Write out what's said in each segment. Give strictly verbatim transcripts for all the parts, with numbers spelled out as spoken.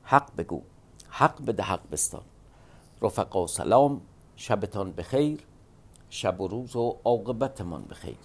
حق بگو، حق بده، حق بستان. رفقا سلام، شبتان بخیر، شب و روز و عاقبتمان بخیر.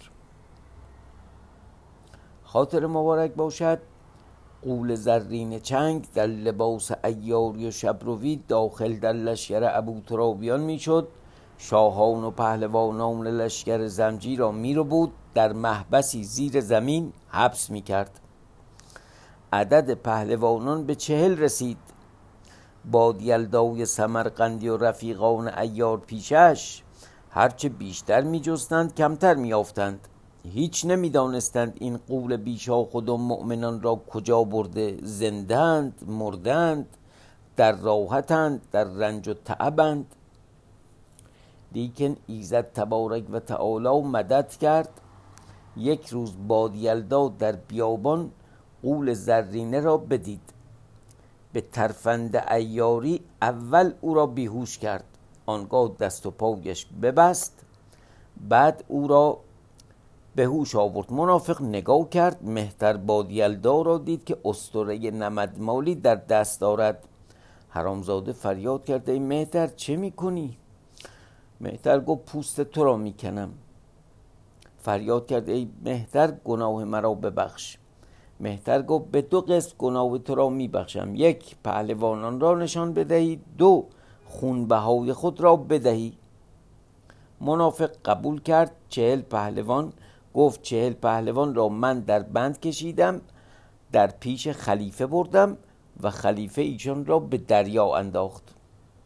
خاطر مبارک باشد غول زرین چنگ، در لباس عیاری و شبروی داخل در لشکر ابوترابیان میشد. شاهان و پهلوانان لشکر زمجی را میربود، در محبسی زیر زمین حبس میکرد. عدد پهلوانان به چهل رسید. با یلدای سمرقندی و رفیقان عیار پیشش هرچه بیشتر میجستند کمتر میافتند. هیچ نمیدانستند این غول بیشاخ و دم مؤمنان را کجا برده، زندند، مردند، در راحتند، در رنج و تعبند. لیکن ایزد تبارک و تعالی مدد کرد. یک روز باد یلدا در بیابان غول زرینه را بدید. به ترفند عیاری اول او را بیهوش کرد، آنگاه دست و پایش ببست، بعد او را به هوش آورد. منافق نگاه کرد، مهتر باد یلدا را دید که اسطوره نمدمالی در دست دارد. حرامزاده فریاد کرد ای مهتر چه میکنی؟ مهتر گفت پوست تو را میکنم. فریاد کرد ای مهتر گناه مرا ببخش. مهتر گفت به دو قسط گناه تو را میبخشم، یک پهلوانان را نشان بدهی، دو خونبهای خود را بدهی. منافق قبول کرد. چهل پهلوان گفت چهل پهلوان را من در بند کشیدم، در پیش خلیفه بردم و خلیفه ایشان را به دریا انداخت.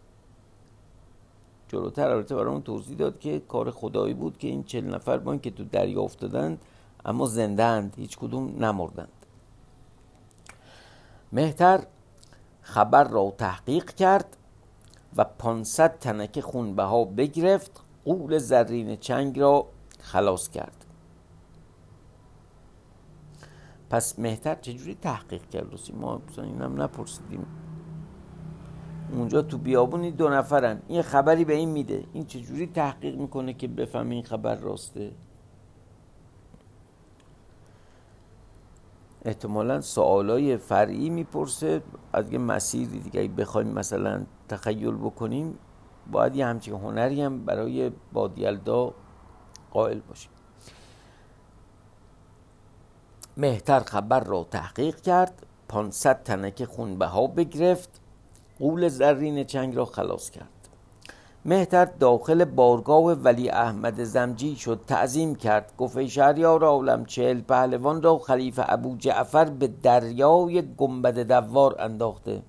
جلوتر البته برامون توضیح داد که کار خدایی بود که این چهل نفر با این که تو دریا افتادند اما زنده‌اند، هیچ کدوم نمردند. مهتر خبر را تحقیق کرد و پانصد تنک خونبها بگرفت، غول زرین چنگ را خلاص کرد. پس مهتر چجوری تحقیق کرد؟ ما اینم نپرسیدیم. اونجا تو بیابونی دو نفرن، این خبری به این میده، این چجوری تحقیق میکنه که بفهمه این خبر راسته؟ احتمالاً سوالای فرعی میپرسه. از یه مسیری دیگه اگه بخوایم مثلا تخیل بکنیم باید یه همچین هنری هم برای باد یلدا قائل باشیم. مهتر خبر را تحقیق کرد، پانصد تنک خونبها بگرفت، غول زرین چنگ را خلاص کرد. مهتر داخل بارگاه ولی احمد زمجی شد، تعظیم کرد، گفت ای شهریار عالم، چهل پهلوان را خلیفه ابو جعفر به دریای گنبد دوار انداخته.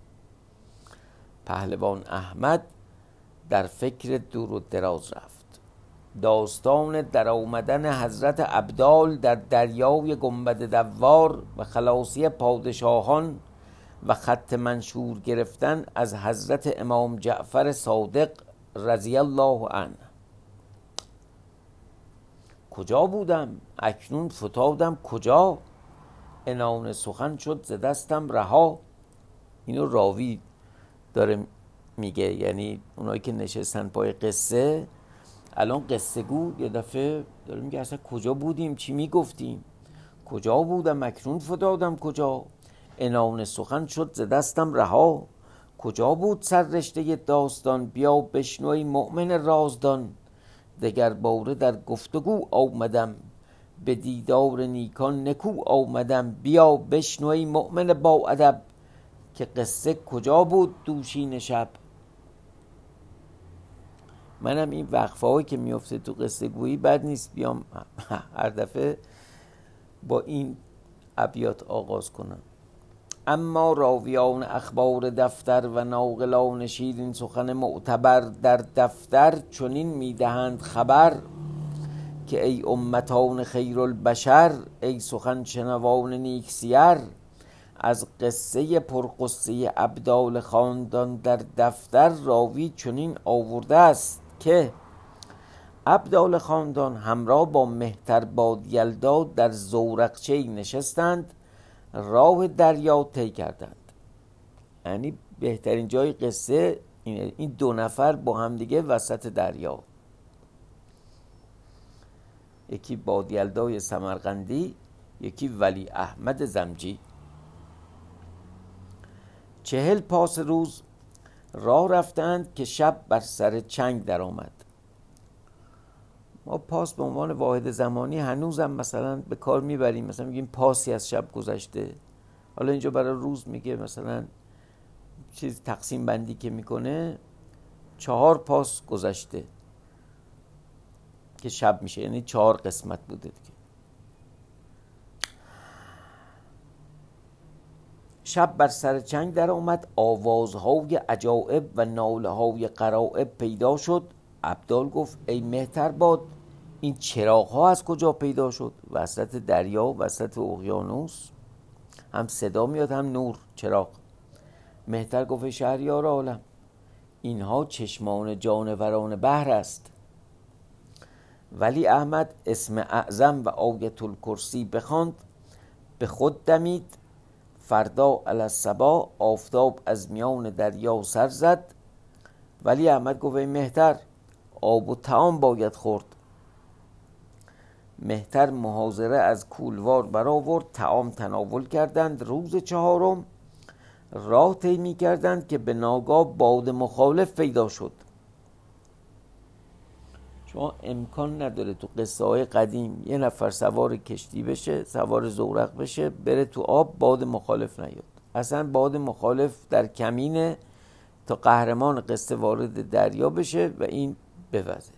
پهلوان احمد در فکر دور و دراز رفت. داستان در آمدن حضرت ابدال در دریای گنبد دوار و خلاصی پادشاهان و خط منشور گرفتن از حضرت امام جعفر صادق رضی الله عنه. کجا بودم اکنون فتادم کجا، عنان سخن شد ز دستم رها. اینو راوی داره میگه، یعنی اونایی که نشستن پای قصه الان قصه گو یه دفعه داره میگه اصلا کجا بودیم، چی میگفتیم، کجا بودم اکنون فتادم کجا، عنان سخن شد ز دستم رها. کجا بود سر رشته داستان، بیا بشنوی مؤمن رازدان. دگر باره در گفتگو آمدم، به دیدار نیکان نکو آمدم. بیا بشنوی مؤمن با ادب، که قصه کجا بود دوشین شب. منم این وقفه هایی که میفته تو قصه گویی بد نیست بیام هر دفعه با این ابیات آغاز کنم. اما راویان اخبار دفتر و ناقلان شیرین سخن معتبر، در دفتر چنین میدهند خبر، که ای امتان خیر البشر، ای سخن شنوان نیک سیر. از قصه پرقصه ابدال خاندان در دفتر راوی چنین آورده است که ابدال خاندان همراه با مهتر باد یلدا در زورقچه‌ای نشستند، راه دریا طی کردند. یعنی بهترین جای قصه اینه، این دو نفر با هم دیگه وسط دریا، یکی باد یلدای سمرقندی، یکی ولی احمد زمجی. چهل پاس روز راه رفتند که شب بر سر چنگ در آمد. ما پاس به عنوان واحد زمانی هنوزم مثلا به کار میبریم، مثلا میگیم پاسی از شب گذشته. حالا اینجا برای روز میگه مثلا چیز تقسیم بندی که میکنه چهار پاس گذشته که شب میشه، یعنی چهار قسمت بوده دیگه. شب بر سر چنگ در آمد، آوازهای عجایب و ناله‌های غرایب پیدا شد. ابدال گفت ای مهتر باد، این چراغ ها از کجا پیدا شد؟ وسط دریا، وسط اقیانوس، هم صدا میاد هم نور چراغ. مهتر گفت شهریار عالم، اینها چشمان جانوران بحر است. ولی احمد اسم اعظم و آیت الکرسی بخواند، به خود دمید. فردا علی الصباح آفتاب از میان دریا سر زد. ولی احمد گفت ای مهتر، آب و طعام باید خورد. مهتر محاضره از کولوار برآورد، طعام تناول کردند. روز چهارم راه طی می کردند که به ناگاه باد مخالف پیدا شد. شما امکان نداره تو قصه های قدیم یه نفر سوار کشتی بشه، سوار زورق بشه، بره تو آب، باد مخالف نیاد. اصلا باد مخالف در کمینه تا قهرمان قصه وارد دریا بشه و این بوزه.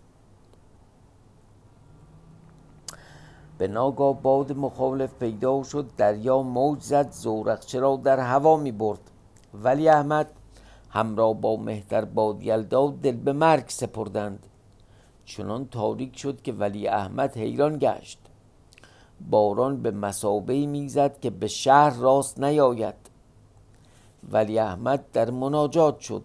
به ناگاه باد مخالف پیدا شد، دریا موج زد، زورقچه را در هوا می برد. ولی احمد همراه با مهتر باد یلدا دل به مرگ سپردند. چنان تاریک شد که ولی احمد حیران گشت. باران به مثابه‌ای میزد که به شهر راست نیاید. ولی احمد در مناجات شد.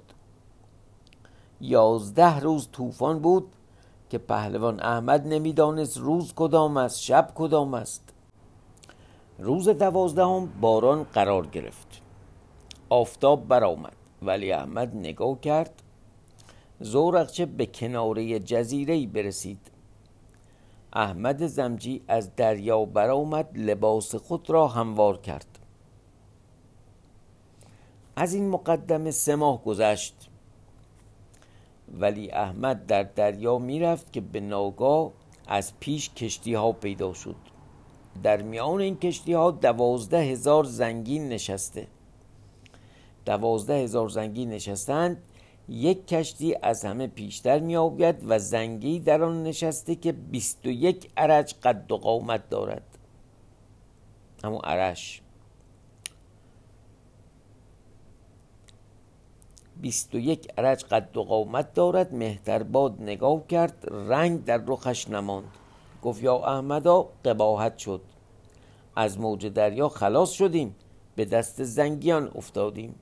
یازده روز طوفان بود که پهلوان احمد نمیدانست روز کدام است، شب کدام است. روز دوازدهم باران قرار گرفت، آفتاب برآمد. ولی احمد نگاه کرد، زورقچه به کناره جزیره‌ای برسید. احمد زمجی از دریا برآمد، لباس خود را هموار کرد. از این مقدمه سه ماه گذشت. ولی احمد در دریا میرفت که به ناگاه از پیش کشتی ها پیدا شد. در میان این کشتی ها دوازده هزار زنگین نشسته. دوازده هزار زنگین نشستند. یک کشتی از همه پیشتر می آید و زنگی در آن نشسته که بیست و یک ارج قد و قامت دارد. همون ارش بیست و یک ارج قد و قامت دارد. مهترباد نگاه کرد، رنگ در رخش نماند. گفت یا احمدا، قباحت شد. از موج دریا خلاص شدیم، به دست زنگیان افتادیم.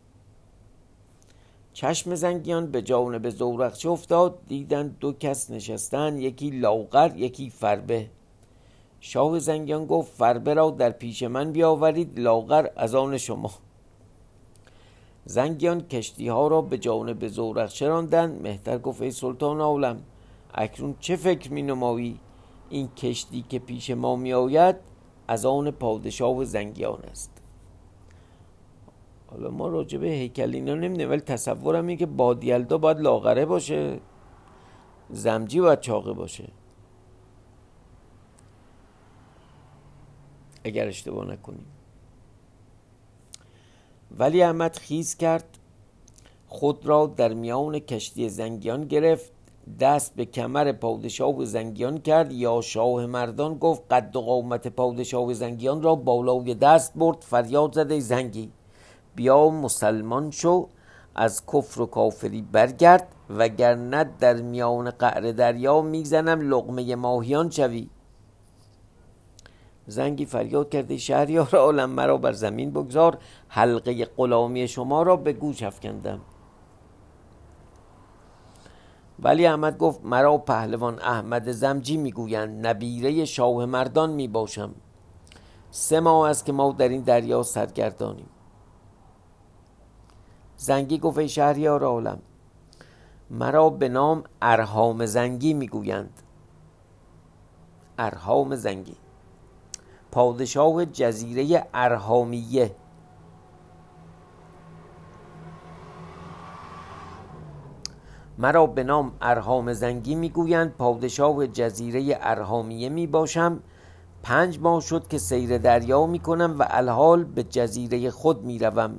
چشم زنگیان به جانب زورقچه افتاد، دیدند دو کس نشستند، یکی لاغر یکی فربه. شاه زنگیان گفت فربه را در پیش من بیاورید، لاغر از آن شما. زنگیان کشتی ها را به جانب زورقچه راندند. مهتر گفت ای سلطان عالم، اکنون چه فکر می نمایی؟ این کشتی که پیش ما می آید از آن پادشاه زنگیان است. حالا ما راجع به هیکل اینا نمیدونیم، ولی تصورم اینه که باد یلدا باید لاغره باشه، زمجی باید چاقه باشه، اگر اشتباه نکنیم. ولی احمد خیز کرد، خود را در میان کشتی زنگیان گرفت، دست به کمر پادشاه زنگیان کرد. یا شاه مردان گفت قد و قامت پادشاه زنگیان را بالای دست برد. فریاد زد ای زنگی، بیا مسلمان شو، از کفر و کافری برگرد، وگرنه در میان قعر دریا میزنم لقمه ماهیان شوی. زنگی فریاد کرده شهریار عالم، مرا بر زمین بگذار، حلقه غلامی شما را به گوش افکندم. ولی احمد گفت مرا پهلوان احمد زمجی میگویند، نبیره شاه مردان میباشم. سه ماه است که ما در این دریا سرگردانیم. زنگی گفت ای شهریار عالم، مرا به نام ارهام زنگی میگویند. ارهام زنگی پادشاه جزیره ارهامیه. مرا به نام ارهام زنگی میگویند، پادشاه جزیره ارهامیه می باشم. پنج ماه شد که سیر دریا می کنم و الحال به جزیره خود می روم.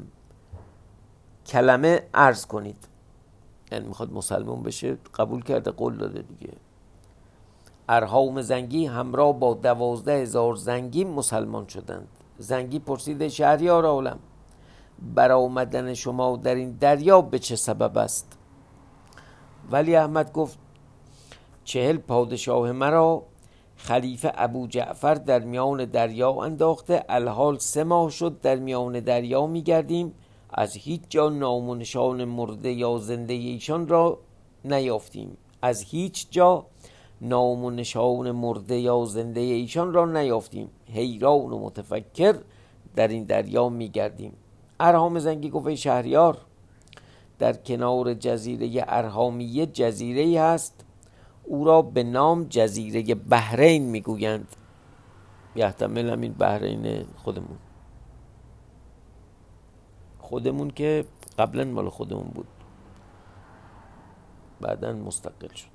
کلمه عرض کنید، یعنی میخواد مسلمان بشه، قبول کرده، قول داده دیگه. ارهام زنگی همراه با دوازده هزار زنگی مسلمان شدند. زنگی پرسید شهریار عالم، برآمدن شما در این دریا به چه سبب است؟ ولی احمد گفت چهل پادشاه مرا خلیفه ابو جعفر در میان دریا انداخته، الحال سه ماه شد در میان دریا میگردیم، از هیچ جا نام و نشان مرده یا زنده ایشان را نیافتیم. از هیچ جا نام و نشان مرده یا زنده ایشان را نیافتیم. حیران و متفکر در این دریا میگردیم. ارهام زنگی گفت شهریار، در کنار جزیره ارهامیه جزیره هست، او را به نام جزیره بحرین میگویند. یحتمل همین بحرین خودمون خودمون که قبلا مال خودمون بود، بعداً مستقل شد.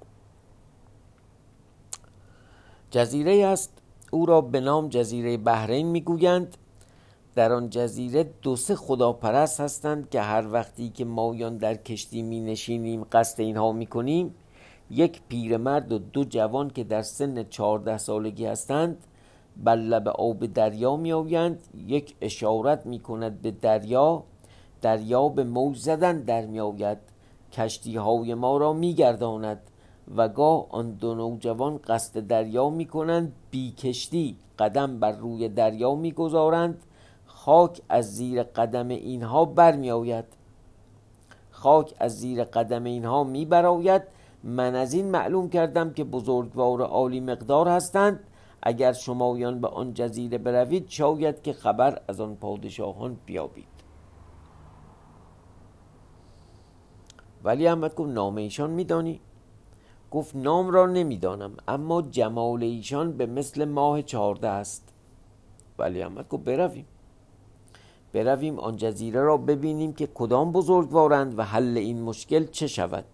جزیره است، او را به نام جزیره بحرین میگویند. در آن جزیره دو سه خداپرست هستند که هر وقتی که مایان در کشتی می نشینیم قصد اینها می کنیم، یک پیرمرد و دو جوان که در سن چهارده سالگی هستند بر لب آب دریا می آیند. یک اشارت می کند به دریا، دریا به موج زدن در می آید، کشتی های ما را می گرداند و گاه آن دو نوجوان قصد دریا می کنند، بی کشتی قدم بر روی دریا می گذارند. خاک از زیر قدم اینها بر می آید خاک از زیر قدم اینها می براید. من از این معلوم کردم که بزرگوار و عالی مقدار هستند. اگر شمایان به آن جزیره بروید، شاید که خبر از آن پادشاهان بیابید. ولی احمد گفت نام ایشان می دانی؟ گفت نام را نمی دانم، اما جمال ایشان به مثل ماه چهارده است. ولی احمد گفت برویم برویم آن جزیره را ببینیم که کدام بزرگوارند و حل این مشکل چه شود.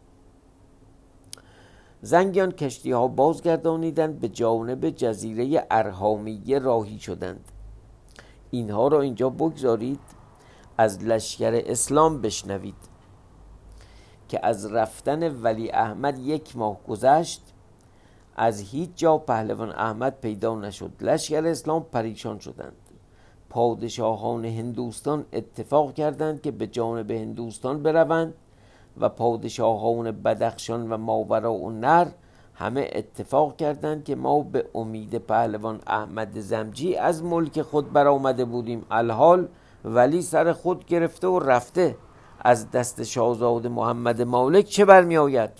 زنگیان کشتی ها بازگردانیدند، به جانب جزیره ارهامیه راهی شدند. اینها را اینجا بگذارید، از لشکر اسلام بشنوید که از رفتن ولی احمد یک ماه گذشت، از هیچ جا پهلوان احمد پیدا نشد. لشکر اسلام پریشان شدند. پادشاهان هندوستان اتفاق کردند که به جانب هندوستان بروند و پادشاهان بدخشان و ماوراءالنهر همه اتفاق کردند که ما به امید پهلوان احمد زمجی از ملک خود برآمده بودیم، الحال ولی سر خود گرفته و رفته، از دست شاهزاده محمد مالک چه برمی آید؟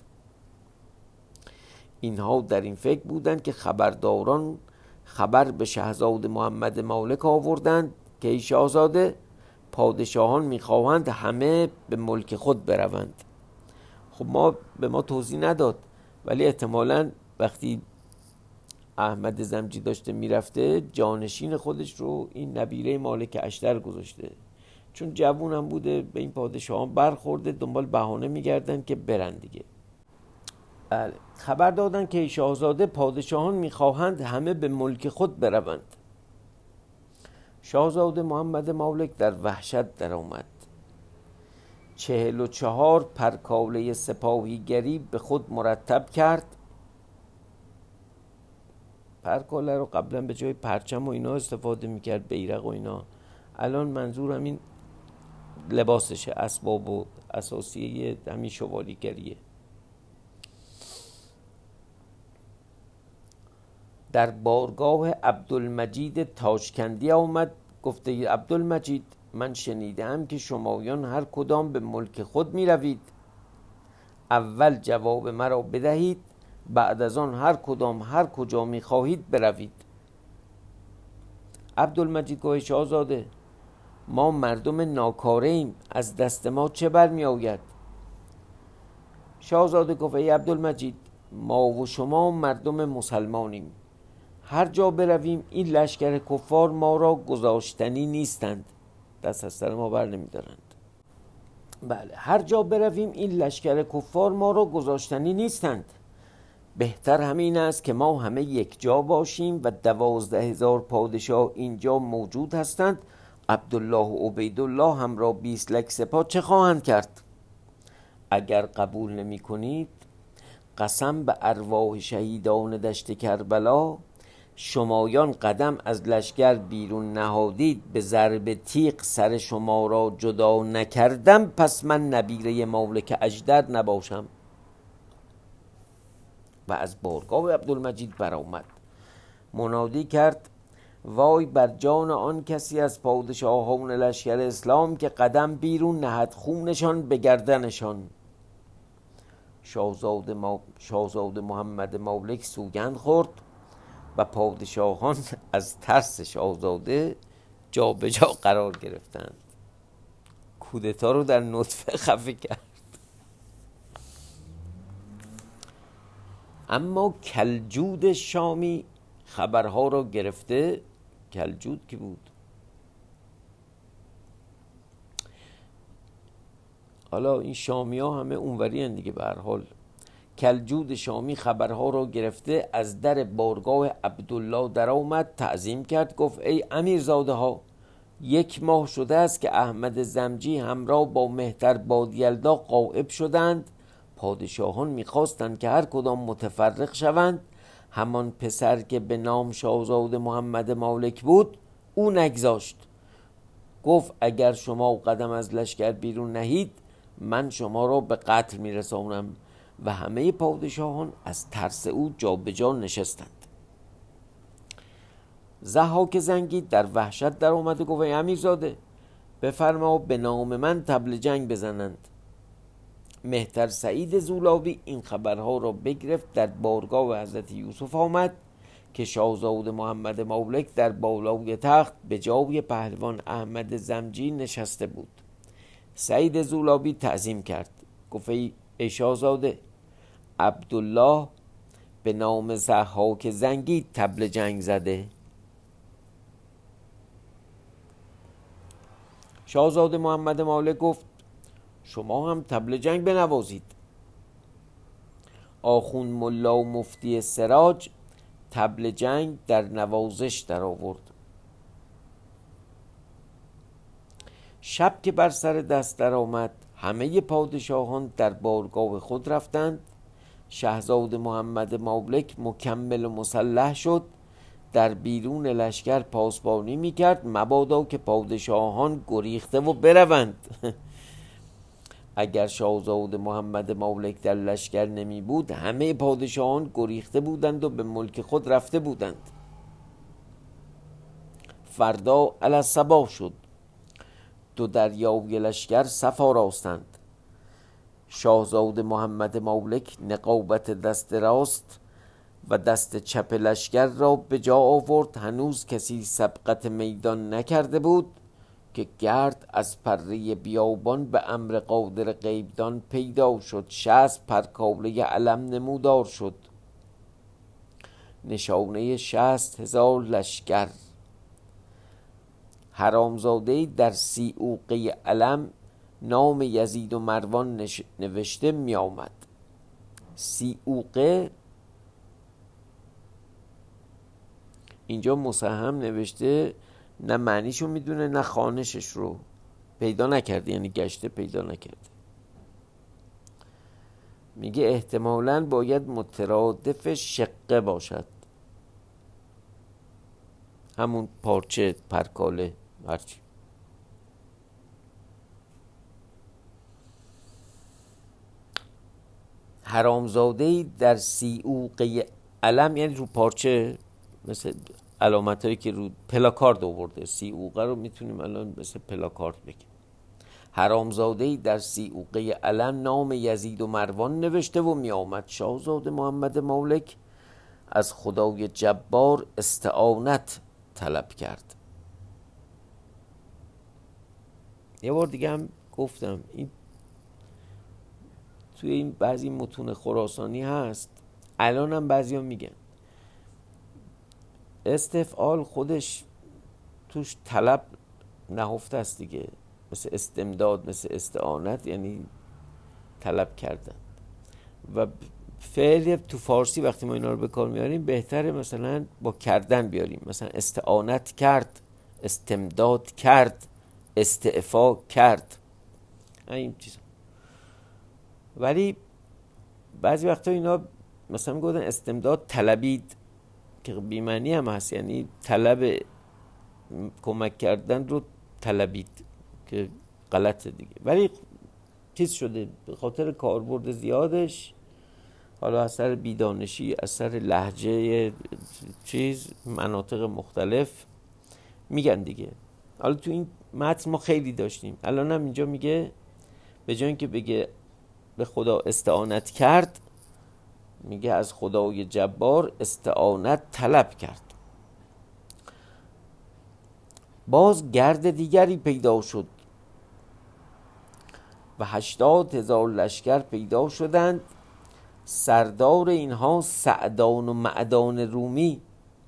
اینها در این فکر بودند که خبرداران خبر به شاهزاده محمد مالک آوردند که ای شاهزاده، پادشاهان میخواهند همه به ملک خود بروند. خب ما به ما توضیح نداد، ولی احتمالاً وقتی احمد زمجی داشته میرفته، جانشین خودش رو این نبیره مالک اشتر گذاشته، چون جوون هم بوده، به این پادشاهان برخورده، دنبال بهانه میگردن که برن دیگه. بله. خبر دادن که شاهزاده، پادشاهان میخواهند همه به ملک خود بروند. شاهزاده محمد مالک در وحشت در آمد. چهل و چهار پرکاله سپاهیگری به خود مرتب کرد. پرکاله رو قبلا به جای پرچم و اینا استفاده میکرد، بیرق و اینا، الان منظور همین لباسشه، اسباب و اساسیه همین شوالیگریه. در بارگاه عبدالمجید تاشکندی آمد. گفته عبدالمجید، من شنیدم که شمایان هر کدام به ملک خود می روید. اول جواب مرا بدهید، بعد از آن هر کدام هر کجا می خواهید بروید. عبدالمجید گفت شاهزاده، ما مردم ناکاره ایم، از دست ما چه برمی آید؟ شاهزاده گفت ای عبدالمجید، ما و شما مردم مسلمانیم، هر جا برویم این لشکر کفار ما را گذاشتنی نیستند، دست از سر ما بر نمی دارند. بله، هر جا برویم این لشکر کفار ما را گذاشتنی نیستند. بهتر همین است که ما همه یک جا باشیم و دوازده هزار پادشاه اینجا موجود هستند. عبدالله و عبیدالله همراه بیست لک سپاه چه خواهند کرد؟ اگر قبول نمی کنید قسم به ارواح شهیدان دشت کربلا، شمایان قدم از لشکر بیرون نهادید، به ضرب تیغ سر شما را جدا نکردم، پس من نبیره مالک اژدر نباشم. و از بارگاه عبدالمجید برآمد، منادی کرد وای بر جان آن کسی از پادشاهان لشکر اسلام که قدم بیرون نهد، خونشان به گردنشان. شاهزاده, ما... شاهزاده محمد مالک سوگند خورد و پادشاهان از ترس شاهزاده جا به جا قرار گرفتند. کودتا رو در نطفه خفه کرد. اما کلجود شامی خبرها را گرفته. کلجود کی بود؟ حالا این شامی ها همه اونوری هن دیگه. به هر حال کلجود شامی خبرها را گرفته از در بارگاه عبدالله در آمد، تعظیم کرد، گفت ای امیرزاده ها، یک ماه شده است که احمد زمجی همراه با مهتر بادیلدا غایب شدند. پادشاهان میخواستند که هر کدام متفرق شوند. همان پسر که به نام شاهزاده محمد مالک بود او نگذاشت. گفت اگر شما قدم از لشکر بیرون نهید من شما را به قتل میرسانم. و همه پادشاهان از ترس او جا به جا نشستند. ضحاک زنگی در وحشت در آمد و گفت ای امیرزاده، بفرما به نام من طبل جنگ بزنند. مهتر سعید زولابی این خبرها را بگرفت، در بارگاه حضرت یوسف آمد که شاهزاده محمد مالک در بالای تخت به جای پهلوان احمد زمجی نشسته بود. سعید زولابی تعظیم کرد، گفت ای شاهزاده، عبدالله به نام ضحاک زنگی طبل جنگ زده. شاهزاده محمد مالک گفت شما هم طبل جنگ بنوازید. آخون ملا و مفتی سراج طبل جنگ در نوازش در آورد. شب که بر سر دست در آمد همه پادشاهان در بارگاه خود رفتند. شاهزاده محمد مالک مکمل و مسلح شد، در بیرون لشکر پاسبانی میکرد مبادا که پادشاهان گریخته و بروند. اگر شاهزاده محمد مالک در لشکر نمی بود همه پادشاهان گریخته بودند و به ملک خود رفته بودند. فردا الصباح شد، دو دریای لشکر صف آراستند. شاهزاده محمد مالک نقابت دست راست و دست چپ لشکر را به جا آورد. هنوز کسی سبقت میدان نکرده بود که گرد از پره بیابان به امر قادر غیبدان پیدا شد. شصت پرکاله علم نمودار شد، نشانه شصت هزار لشکر. حرامزاده در سی اوقه علم نام یزید و مروان نوشته می آمد. سی اوقه اینجا مسهم نوشته، نه معنیشو میدونه نه خانشش رو پیدا نکرده، یعنی گشته پیدا نکرده. میگه احتمالاً باید مترادف شقه باشد، همون پارچه، پرکاله، هرچی. حرامزاده در سی اوقه علم یعنی رو پارچه، مثل علامت هایی که رو پلاکارد آورده. سی اوقه رو میتونیم الان مثل پلاکارد بگیم. حرامزاده در سی اوقه علم نام یزید و مروان نوشته و می آمد. شاهزاده محمد مالک از خدای جبار استعانت طلب کرد. یه بار دیگه هم گفتم این توی این بعضی متون خراسانی هست، الان هم بعضی هم میگن استفعال خودش توش طلب نهفته است دیگه. مثل استمداد، مثل استعانت، یعنی طلب کردن. و فعل تو فارسی وقتی ما اینا رو به کار میاریم بهتره مثلا با کردن بیاریم، مثلا استعانت کرد، استمداد کرد، استعفا کرد، این چیزا. ولی بعضی وقتا اینا مثلا میگن استمداد طلبید که بی‌معنی هم هست، یعنی طلب کمک کردن رو طلبید که غلطه دیگه. ولی چیز شده به خاطر کاربرد زیادش، حالا اثر بیدانشی، اثر لهجه چیز مناطق مختلف میگن دیگه. حالا تو این متن ما خیلی داشتیم، الان هم اینجا میگه به جای اینکه بگه به خدا استعانت کرد، میگه از خدای جبار استعانت طلب کرد. باز گرد دیگری پیدا شد و هشتاد هزار لشکر پیدا شدند، سردار اینها سعدان و معدان رومی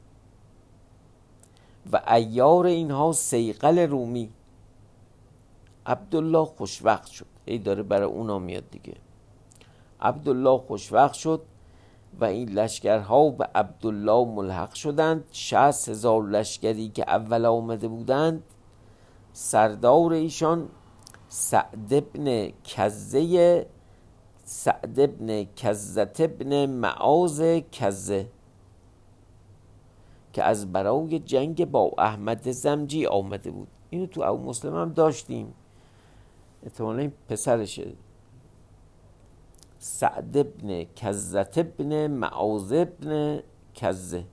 و عیار اینها صیقل رومی. عبدالله خوشوقت شد، ای داره برای اونا میاد دیگه. عبدالله خوشوقت شد و این لشکرها به عبدالله ملحق شدند. شصت هزار لشکری که اول آمده بودند، سردار ایشان سعد ابن کزه سعد ابن کزت ابن معاذ کزه که از برای جنگ با احمد زمجی آمده بود. اینو تو ابو مسلم هم داشتیم، احتمالا این پسرشه. سعد ابن کزت ابن معاذ ابن کزه.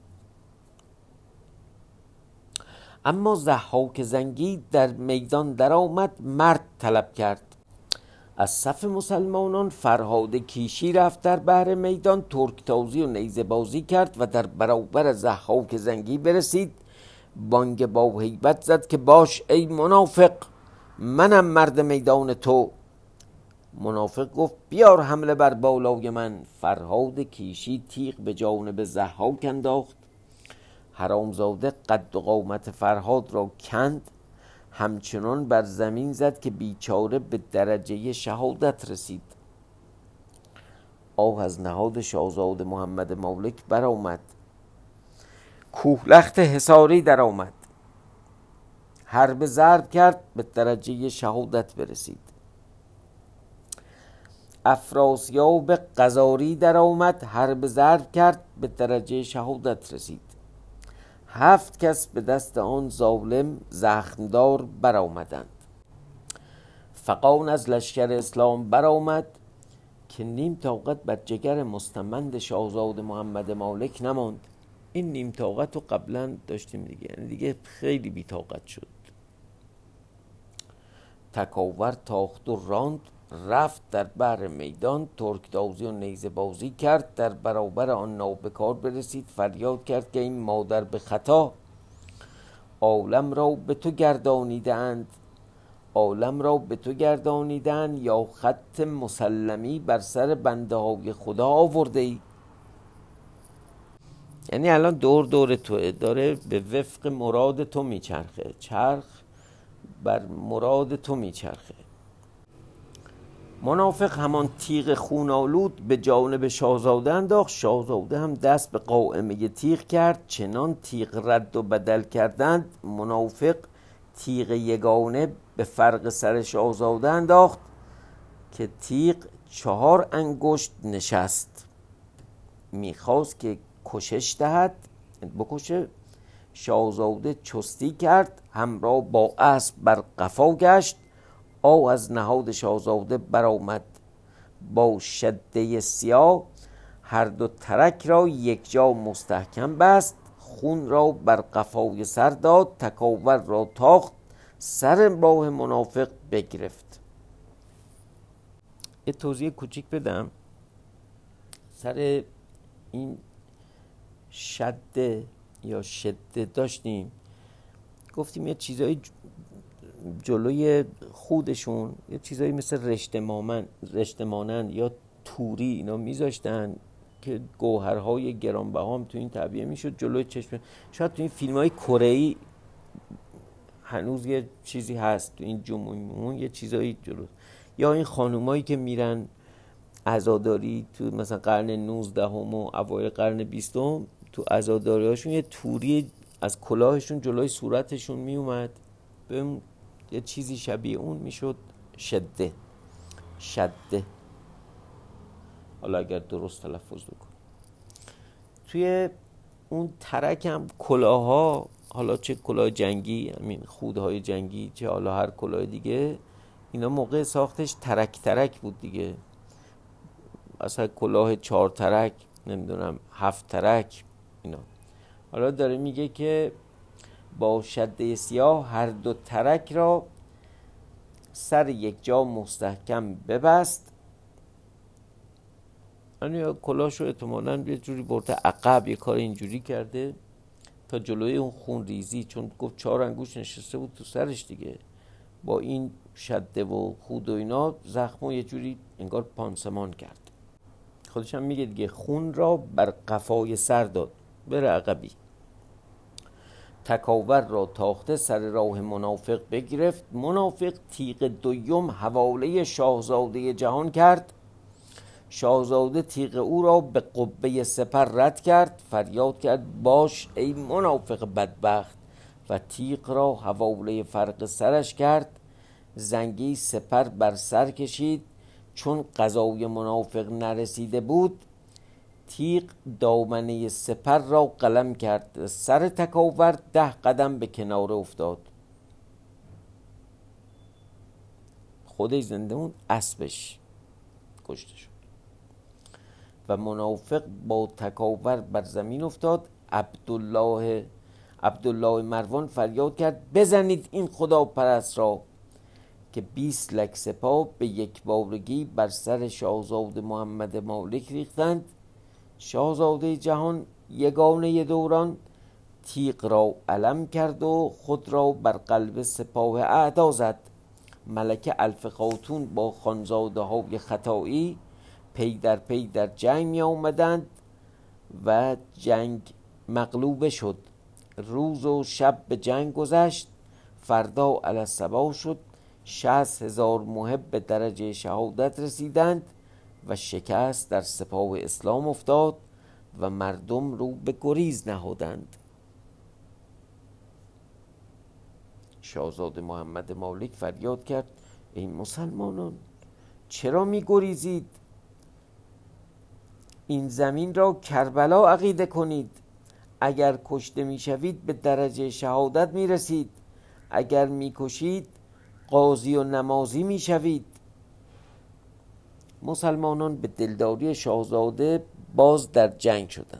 اما ضحاک زنگی در میدان در آمد، مرد طلب کرد. از صف مسلمانان فرهاد کیشی رفت در بحر میدان، ترک تازی و نیزه بازی کرد و در برابر ضحاک زنگی برسید. بانگ با هیبت زد که باش ای منافق، منم مرد میدان تو. منافق گفت بیار حمله بر بالای من. فرهاد کیشی تیغ به جانب ضحاک انداخت. حرامزاده قد و قامت فرهاد را کند، همچنان بر زمین زد که بیچاره به درجه شهادت رسید. آه از نهاد شاهزاده محمد مالک برآمد، کوهلخت حصاری در آمد. حرب ضرب کرد، به درجه شهادت برسید. افراسیاب غزاری در آمد، حرب ضرب کرد، به درجه شهادت رسید. هفت کس به دست آن ظالم زخمدار برآمدند. فغان از لشکر اسلام برآمد که نیم طاقت بر جگر مستمند شاهزاده محمد مالک نماند. این نیم طاقت رو قبلا داشتیم دیگه، یعنی دیگه خیلی بی طاقت شد. تکاور تاخت و راند، رفت در بحر میدان، ترکتازی و نیزه بازی کرد. در برابر آن نابکار برسید، فریاد کرد که این مادر به خطا عالم را به تو گردانیدند، عالم را به تو گردانیدند یا خط مسلمی بر سر بنده های خدا آورده ای. یعنی الان دور دور توه، داره به وفق مراد تو میچرخه، چرخ بر مراد تو میچرخه. منافق همان تیغ خونالود به جانب شاهزاده انداخت. شاهزاده هم دست به قائمه تیغ کرد، چنان تیغ رد و بدل کردند. منافق تیغ یگانه به فرق سر شاهزاده انداخت که تیغ چهار انگشت نشست. میخواست که کشش دهد، بکشه. شاهزاده چستی کرد، همراه با اسب بر قفا گشت. آه از نهاد شاهزاده برآمد با شده سیاه، هر دو ترک را یک جا مستحکم بست. خون را بر قفای سر داد، تکاور را تاخت، سر راه منافق بگرفت. یه توضیح کوچیک بدم سر این شده یا شده. داشتیم گفتیم یه چیزایی جلوی خودشون، یه چیزایی مثل رشته مانند رشته مانند یا توری اینا میذاشتن که گوهرهای گرانبها هم تو این تعبیه میشد جلوی چشم. شاید تو این فیلم‌های کره‌ای هنوز یه چیزی هست تو این جمعون، یه چیزایی جلو، یا این خانومایی که میرن عزاداری تو مثلا قرن نوزدهم و اوایل قرن بیستم، تو عزاداری هاشون یه توری از کلاهشون جلوی صورتشون میومد، به یه چیزی شبیه اون میشد شده شده حالا اگر درست تلفظ بکن. توی اون ترک هم کلاها، حالا چه کلاه جنگی، همین خودهای جنگی، چه حالا هر کلاه دیگه، اینا موقع ساختش ترک ترک بود دیگه. اصلا کلاه چهار ترک، نمیدونم هفت ترک، اینا. حالا داره میگه که با شده سیاه هر دو ترک را سر یک جا مستحکم ببست. یعنی کلاهشو احتمالاً یه جوری برده عقب، یه کار اینجوری کرده تا جلوی اون خون ریزی، چون گفت چهار انگوش نشسته بود تو سرش دیگه، با این شده و خود و اینا زخمو یه جوری انگار پانسمان کرد. خودش هم میگه دیگه خون را بر قفای سر داد، بره عقبی. تکاور را تاخته سر راه منافق بگرفت. منافق تیغ دویم حواله شاهزاده جهان کرد. شاهزاده تیغ او را به قبه سپر رد کرد. فریاد کرد باش ای منافق بدبخت، و تیغ را حواله فرق سرش کرد. زنگی سپر بر سر کشید. چون قضای منافق نرسیده بود، تیغ دامنه سپر را قلم کرد. سر تکاور ده قدم به کنار افتاد. خودش زنده اون، اسبش کشته شد و منافق با تکاور بر زمین افتاد. عبدالله عبدالله مروان فریاد کرد بزنید این خدا پرست را، که بیست لک سپاه به یک بارگی بر سر شاهزاده محمد مالک ریختند. شاهزاده جهان یگانه دوران تیغ را علم کرد و خود را بر قلب سپاه اعدا زد. ملکه الف خاتون با خانزاده های ختایی پی در پی در جنگ می آمدند و جنگ مغلوبه شد. روز و شب به جنگ گذشت. فردا علی الصباح شد. شصت هزار محب به درجه شهادت رسیدند و شکست در سپاه اسلام افتاد و مردم رو به گریز نهادند. شاهزاده محمد مالک فریاد کرد ای مسلمانان، چرا می گریزید؟ این زمین را کربلا عقیده کنید. اگر کشته می شوید به درجه شهادت می رسید، اگر می کشید قاضی و نمازی می شوید. مسلمانان به دلداری شاهزاده باز در جنگ شدند.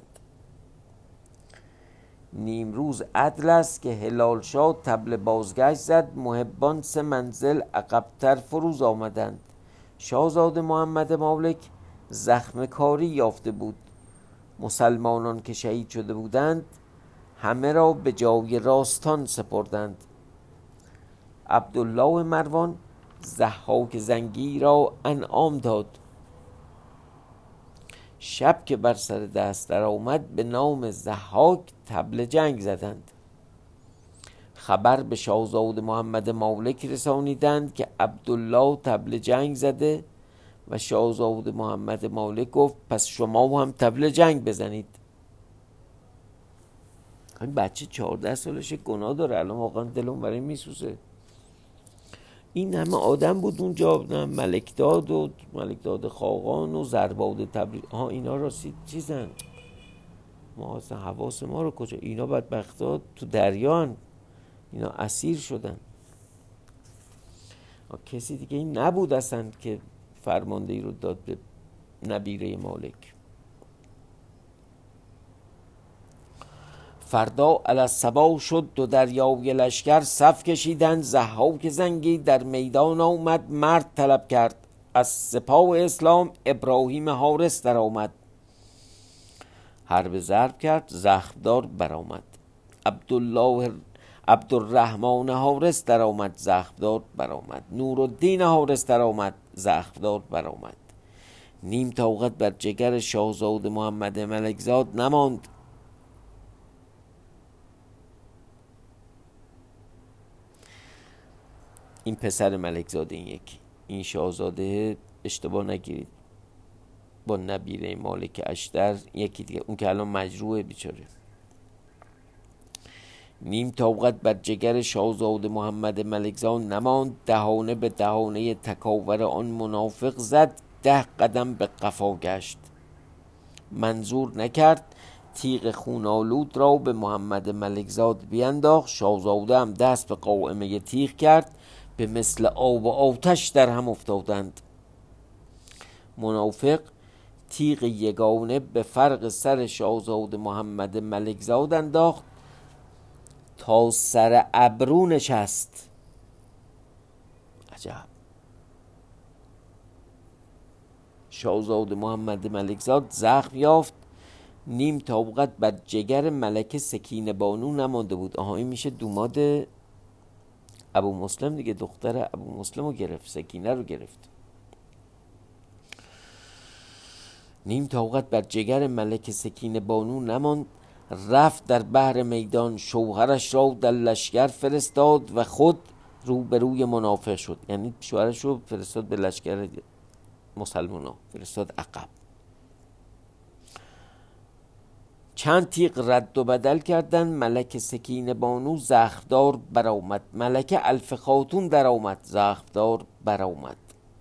نیمروز عدل است که هلال شاه طبل بازگشت زد. محبان سه منزل عقبتر فروز آمدند. شاهزاده محمد مالک زخم کاری یافته بود. مسلمانان که شهید شده بودند همه را به جای راستان سپردند. عبدالله مروان ضحاک زنگی را انعام داد. شب که بر سر دست در آمد به نام ضحاک طبل جنگ زدند. خبر به شاهزاده محمد مالک رسانیدند که عبدالله طبل جنگ زده و شاهزاده محمد مالک گفت پس شما هم طبل جنگ بزنید. این بچه چهارده سالشه، گناه داره. الان واقعا دلم برای میسوزه. این همه آدم بود اونجا، ملکداد و ملکداد خاقان و زرباد تبریز، ها اینا راستی چیزن، ما اصلا حواس ما رو کجا؟ اینا بدبختا تو دریان، اینا اسیر شدن. کسی دیگه این نبود اصلا که فرماندهی رو داد به نبیره مالک. فردا علی الصباح شد. دو دریای لشکر صف کشیدند. ضحاک زنگی در میدان آمد. مرد طلب کرد. از سپاه اسلام ابراهیم حارس در آمد. حرب ضرب کرد. زخمدار برآمد. عبدالله عبدالرحمن حارس در آمد. زخمدار برآمد. نورالدین حارس در آمد. زخمدار برآمد. نیم طاقت بر جگر شاهزاده محمد ملکزاد نماند. این پسر ملک زاده، این یکی، این شاهزاده اشتباه نگیرید با نبیره مالک اشتر یکی دیگه، اون که الان مجروحه بیچاره. نیم طاقت بر جگر شاهزاده محمد ملکزاد نماند، دهانه به دهانه تکاور آن منافق زد، ده قدم به قفا گشت. منظور نکرد تیغ خونالود را به محمد ملکزاد بینداخت. شاهزاده هم دست به قائمه تیغ کرد، به مثل آب و آتش در هم افتادند. منافق تیغ یگانه به فرق سر شاهزاده محمد ملکزاد انداخت تا سر ابرو نشست. عجب. شاهزاده محمد ملکزاد زخم یافت، نیم طاقت بر جگر ملکه سکینه بانو نمانده بود. آها این میشه دوماد ابو مسلم دیگه، دختر ابو مسلم رو گرفت، سکینه رو گرفت. نیم طاقت بر جگر ملکه سکینه بانو نماند، رفت در بحر میدان، شوهرش را در لشکر فرستاد و خود رو به روی منافق شد. یعنی شوهرش رو فرستاد به لشکر مسلمان ها، فرستاد عقب. چند تیغ رد و بدل کردن، ملک سکینه بانو زخمدار برآمد، ملکه الف خاتون در آمد، زخمدار برآمد.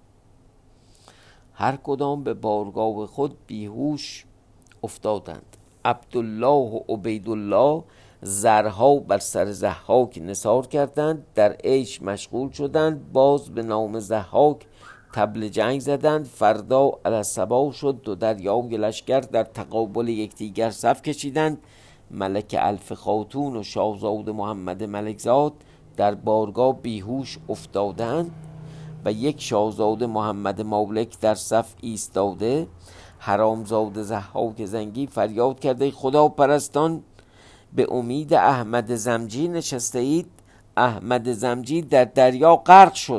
هر کدام به بارگاه خود بیهوش افتادند. عبدالله و عبیدالله زرها بر سر ضحاک نثار کردند، در عیش مشغول شدند. باز به نام ضحاک طبل جنگ زدند. فردا علی‌الصباح شد، دو دریای لشکر در تقابل یکدیگر صف کشیدند. ملک الف خاتون و شاهزاده محمد ملکزاد در بارگاه بیهوش افتادند و یک شاهزاده محمد مالک در صف ایستاده. حرامزاده ضحاک زنگی فریاد کرده خدا پرستان، به امید احمد زمجی نشسته اید. احمد زمجی در دریا غرق شد.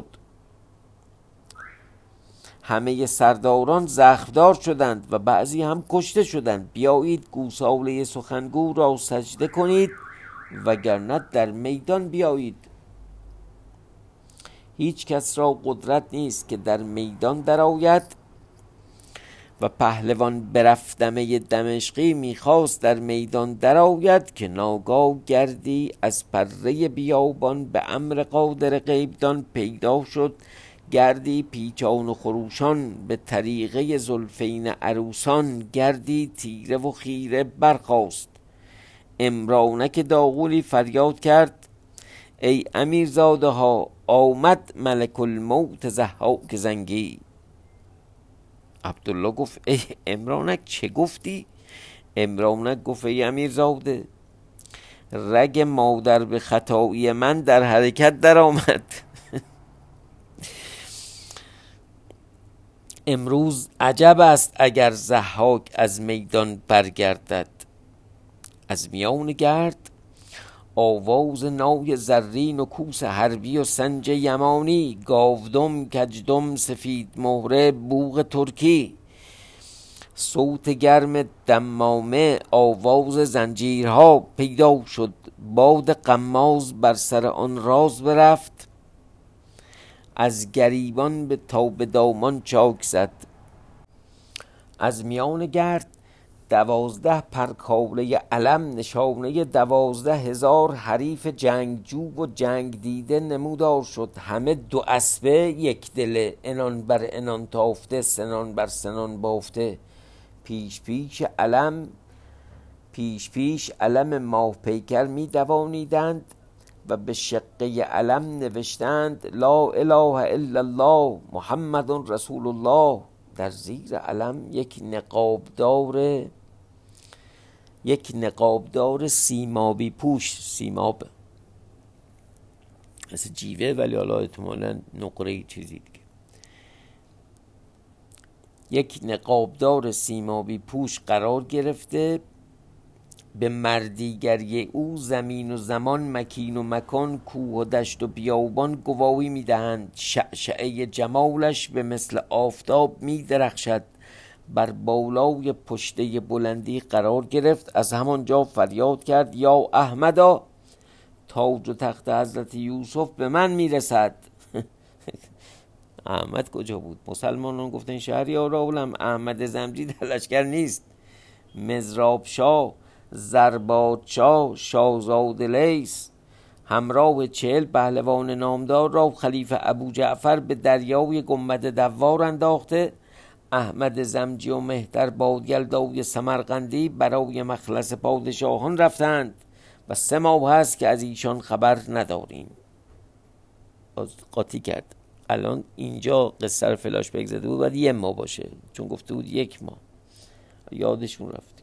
همه سرداران زخمدار شدند و بعضی هم کشته شدند. بیایید گوساله سخنگو را سجده کنید وگرنه در میدان بیایید. هیچ کس را قدرت نیست که در میدان درآید و پهلوان برفتمه دمشقی میخواست در میدان درآید که ناگاه گردی از پره بیابان به امر قادر غیبدان پیدا شد. گردی پیچان و خروشان به طریقه زلفین عروسان، گردی تیره و خیره برخاست. عمرانک داغولی فریاد کرد ای امیرزاده ها، آمد ملک الموت ضحاک زنگی. عبدالله گفت ای عمرانک چه گفتی؟ عمرانک گفت ای امیرزاده، رگ مادر به خطایی من در حرکت در آمد. امروز عجب است اگر ضحاک از میدان برگردد. از میان گرد آواز نای زرین و کوس حربی و سنج یمانی، گاودم کجدم سفید مهره بوق ترکی، صوت گرم دمامه آواز زنجیرها پیدا شد. باد غماز بر سر آن راز برفت، از گریبان به تا به دامان چاک زد. از میان گرد دوازده پرکاله علم، نشانه دوازده هزار حریف جنگجو و جنگ دیده نمودار شد. همه دو اسبه یک دله، انان بر انان تافته، سنان بر سنان بافته. پیش پیش علم پیش پیش علم ماه پیکر می دوانیدند و به شقه علم نوشتند لا اله الا الله محمد رسول الله. در زیر علم یک نقابدار یک نقابدار سیمابی پوش، سیماب مثل جیوه ولی حالا احتمالاً نقره چیزی دیگه، یک نقابدار سیمابی پوش قرار گرفته. به مردیگری او زمین و زمان، مکین و مکان، کوه و دشت و بیابان گواهی میدهند. شعشعه جمالش به مثل آفتاب میدرخشد. بر بالای پشته بلندی قرار گرفت. از همانجا فریاد کرد یا احمدا، تاج و تخت حضرت یوسف به من میرسد. احمد کجا بود؟ مسلمانان گفتن شهریار اولم احمد زمجی در لشکر نیست. مزراب شاه، زرباد شاه، شاهزاد لیس همراه چهل پهلوان نامدار را خلیفه ابو جعفر به دریای گنبد دوار انداخته. احمد زمجی و مهتر بادگلدای سمرقندی برای مخلص پادشاهان رفتند و سه ماه هست که از ایشان خبر نداریم. باز قاطی کرد. الان اینجا قصه رو فلاش بک زده بود، باید یه ماه باشه، چون گفته بود یک ماه، یادشون رفت.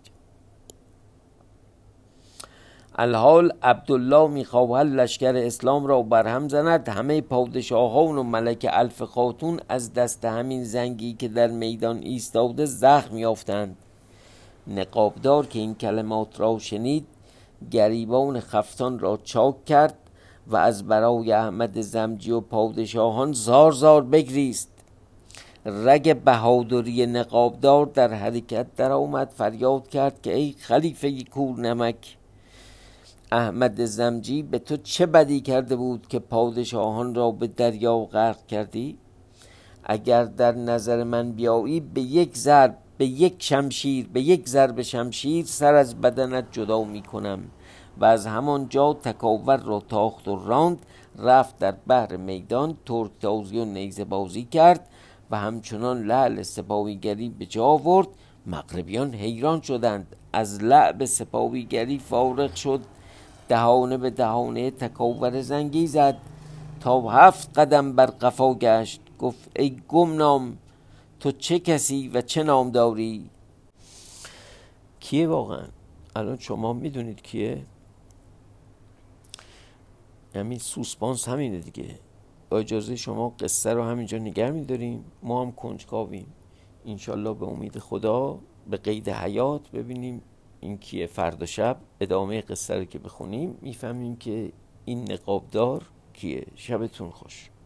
الحال عبدالله میخواهد لشکر اسلام را برهم زند. همه پادشاهان و ملک الف خاتون از دست همین زنگی که در میدان ایستاده زخم یافتند. نقابدار که این کلمات را شنید گریبان خفتان را چاک کرد و از برای احمد زمجی و پادشاهان زار زار بگریست. رگ بهادری نقابدار در حرکت در آمد، فریاد کرد که ای خلیفه کور نمک، احمد زمجی به تو چه بدی کرده بود که پادشاهان را به دریا غرق کردی؟ اگر در نظر من بیایی به یک ضرب به یک شمشیر به یک ضرب شمشیر سر از بدنت جدا می کنم. و از همان جا تکاور را تاخت و راند، رفت در بحر میدان ترک تازی و نیزه بازی کرد و همچنان لعل سپاهیگری به جا آورد. مغربیان حیران شدند، از لعب سپاهیگری فارغ شد، دهانه به دهانه تکاور زنگی زد تا هفت قدم بر قفا گشت. گفت ای گمنام، تو چه کسی و چه نام داری؟ کیه واقعا؟ الان شما میدونید کیه؟ همین سوسپانس همینه دیگه. با اجازه شما قصه رو همینجا نگه میداریم، ما هم کنجکاویم. انشالله به امید خدا به قید حیات ببینیم این کیه. فردا شب ادامه قصه رو که بخونیم میفهمیم که این نقابدار کیه. شبتون خوش.